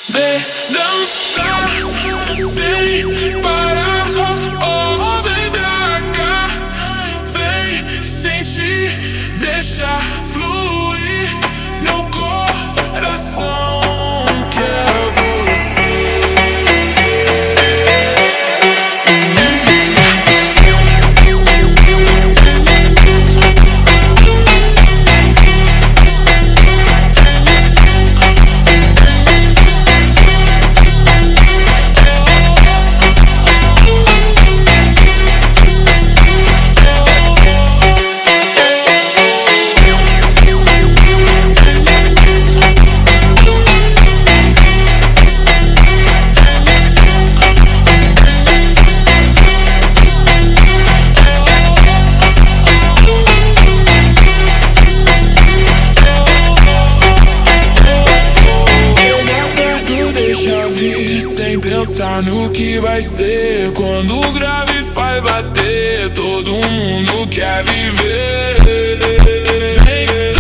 Vem dançar sem parar, oh, vem pra cá. Vem sentir, deixa fluir. Meu coração quer você. Sem pensar no que vai ser. Quando o grave faz bater, todo mundo quer viver. Vem